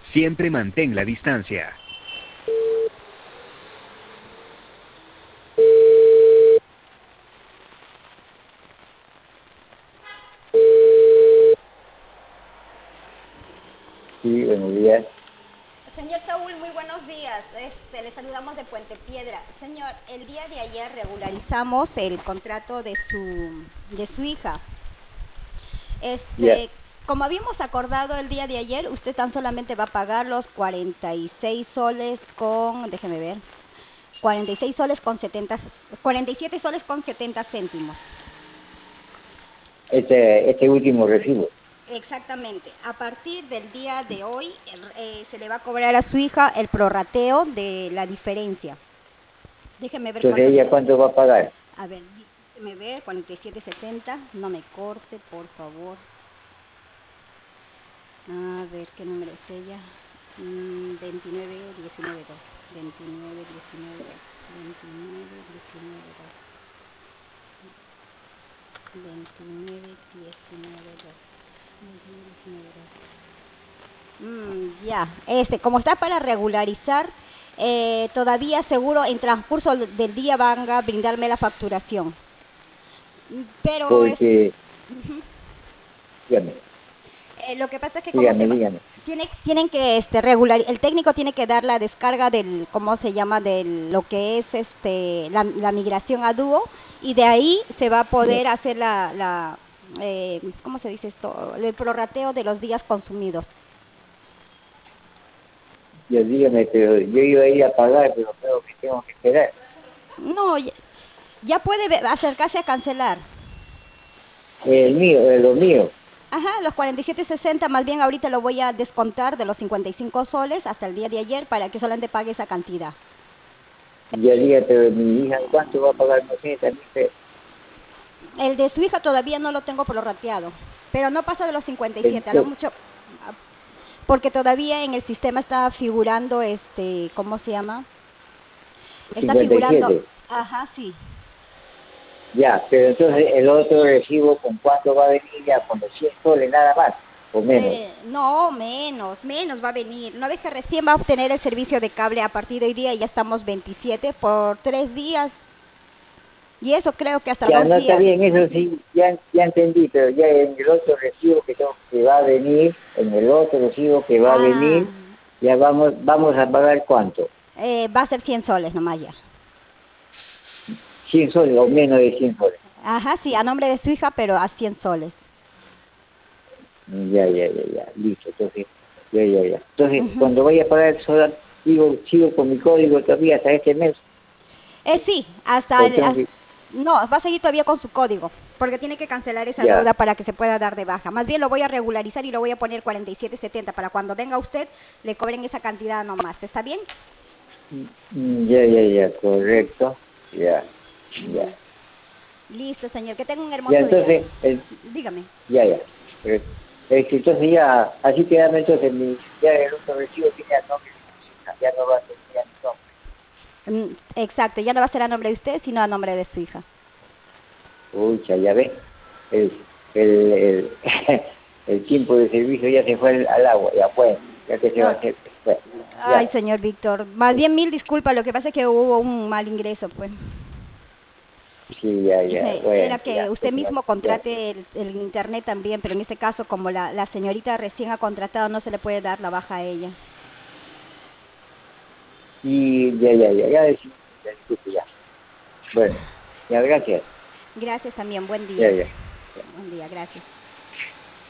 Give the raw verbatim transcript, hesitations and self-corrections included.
Siempre mantén la distancia. Sí, buenos días. Señor Saúl, muy buenos días. Este, le saludamos de Puente Piedra. Señor, el día de ayer regularizamos el contrato de su, de su hija. Ya. Este, como habíamos acordado el día de ayer, usted tan solamente va a pagar los cuarenta y seis soles con, déjeme ver, cuarenta y seis soles con setenta, cuarenta y siete soles con setenta céntimos. Este, este último recibo. Exactamente. A partir del día de hoy el- eh, se le va a cobrar a su hija el prorrateo de la diferencia. Déjeme ver Entonces, cuánto ¿ella le... cuánto va a pagar? A ver, déjeme ver, cuarenta y siete setenta. No me corte, por favor. A ver, ¿qué número es ella? Mm, veintinueve diecinueve dos. veintinueve diecinueve dos. veintinueve diecinueve dos. veintinueve diecinueve dos. veintinueve diecinueve dos. Mm, ya, este, como está para regularizar, eh, todavía seguro en transcurso del día van a brindarme la facturación. Pero es, Porque, dígame, eh, lo que pasa es que como dígame, se va, dígame. tiene, tienen que este, regular, el técnico tiene que dar la descarga del, ¿cómo se llama? De lo que es este, la, la migración a dúo y de ahí se va a Ya, poder hacer la, la eh, ¿cómo se dice esto? El prorrateo de los días consumidos. ya dígame, pero yo iba a ir a pagar, pero creo que tengo que esperar. No, ya, ya puede ve- acercarse a cancelar. El mío, eh, lo mío. Ajá, los cuarenta y siete sesenta, más bien ahorita lo voy a descontar de los cincuenta y cinco soles hasta el día de ayer para que solamente pague esa cantidad. Ya diga, pero mi hija, ¿cuánto va a pagar? No sé, también sé. El de su hija todavía no lo tengo prorrateado, pero no pasa de los cincuenta y siete, a lo Entonces, mucho, porque todavía en el sistema está figurando, este, ¿cómo se llama? Está cincuenta y figurando, siete. ajá, sí. Ya, pero entonces el otro recibo, ¿con cuánto va a venir? Ya, con los cien soles nada más, o menos. Eh, no, menos, menos va a venir. No ves que recién va a obtener el servicio de cable a partir de hoy día y ya estamos veintisiete por tres días. Y eso creo que hasta Ya, dos no está días. bien, eso sí, ya, ya entendí, pero ya en el otro recibo que, tengo, que va a venir, en el otro recibo que va a Ah, venir, ya vamos vamos a pagar cuánto, eh, va a ser cien soles nomás ya. cien soles o menos de cien soles. Ajá, sí, a nombre de su hija, pero a cien soles. Ya, ya, ya, ya, listo, entonces, ya, ya, ya. Entonces, cuando vaya a pagar, solo digo, sigo con mi código todavía hasta este mes, Eh, sí, hasta o el... tengo has- que, no, va a seguir todavía con su código, porque tiene que cancelar esa ya, deuda para que se pueda dar de baja. Más bien lo voy a regularizar y lo voy a poner cuarenta y siete setenta para cuando venga usted le cobren esa cantidad nomás. ¿Está bien? mm, ya, ya, ya, correcto, ya, ya. Listo, señor. Que tenga un Ya, hermoso día. entonces, el, Dígame. ya, ya. Eh, es que entonces ya, así quedamos entonces, mi, ya el otro recibo tiene el nombre de mi hija, ya no va a tener ya mi nombre. Mm, exacto, ya no va a ser a nombre de usted, sino a nombre de su hija. Uy, ya ve, el, el, el, el tiempo de servicio ya se fue al, al agua, ya fue, ya que se va a No, hacer, pues, ay, ya, señor Víctor. Más bien mil disculpas, lo que pasa es que hubo un mal ingreso, pues. sí, ya, ya, Era bueno, ya, que usted entonces, mismo ya, contrate el, el internet también, pero en este caso, como la, la señorita recién ha contratado, no se le puede dar la baja a ella. y ya, ya, ya, ya, decimos, ya, disculpe, ya, bueno, ya, gracias, Gracias también, buen ya, día. ya. Buen día, gracias.